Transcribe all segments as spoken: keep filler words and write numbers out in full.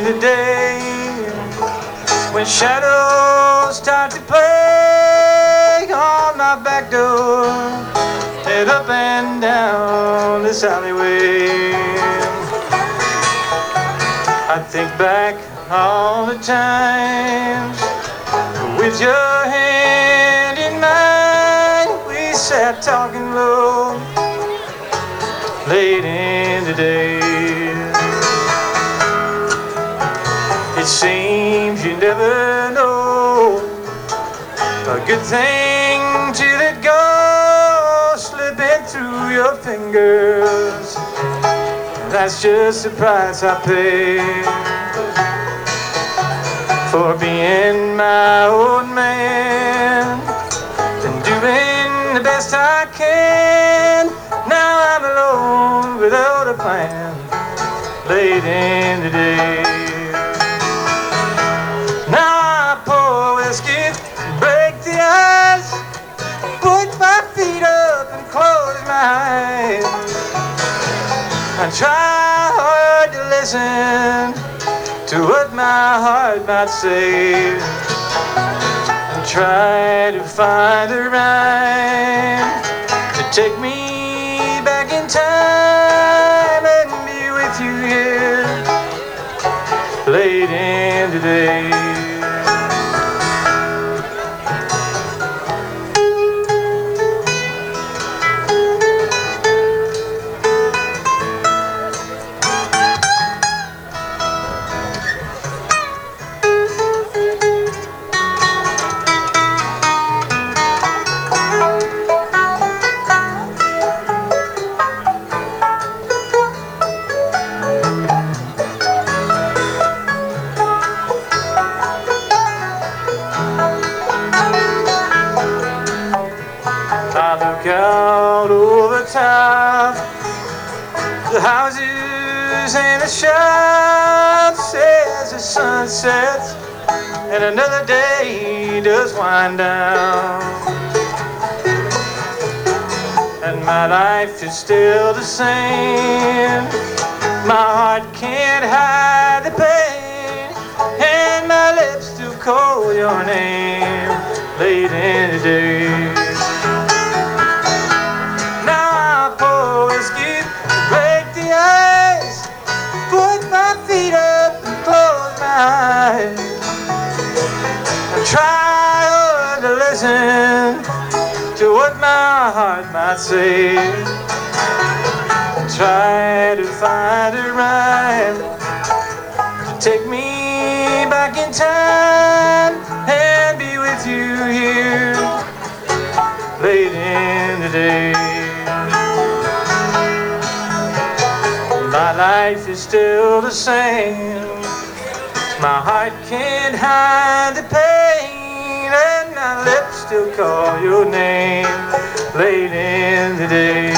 the day when shadows start to play on my back door, head up and down this alleyway. I think back all the times with your hand in mine, we sat talking low late in the day. It seems you never know a good thing till it goes slipping through your fingers. That's just the price I pay for being my old man and doing the best I can. Now I'm alone without a plan late in the day. Now I pour whiskey, break the ice, put my feet up and close my eyes. I try hard to listen to what my heart might say, and try to find a rhyme to take me back in time and be with you here late in the day. I look out over town, the houses and the shops as the sun sets and another day does wind down. And my life is still the same, my heart can't hide the pain, and my lips still call your name late in the day. Try hard to listen to what my heart might say, try to find a rhyme to take me back in time and be with you here late in the day. My life is still the same, my heart can't hide the pain, and my lips still call your name late in the day.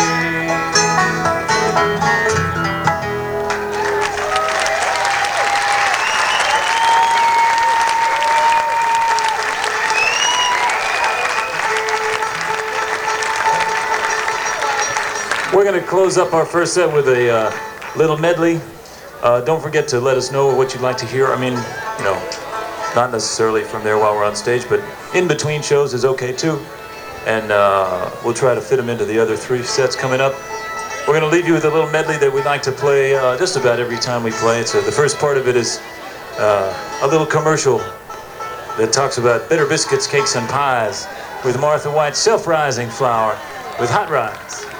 We're going to close up our first set with a uh, little medley. Uh, don't forget to let us know what you'd like to hear. I mean, you know, not necessarily from there while we're on stage, but in between shows is okay too. And uh, we'll try to fit them into the other three sets coming up. We're going to leave you with a little medley that we like to play uh, just about every time we play. So the first part of it is uh, a little commercial that talks about better biscuits, cakes, and pies with Martha White's self-rising flour with Hot Rides.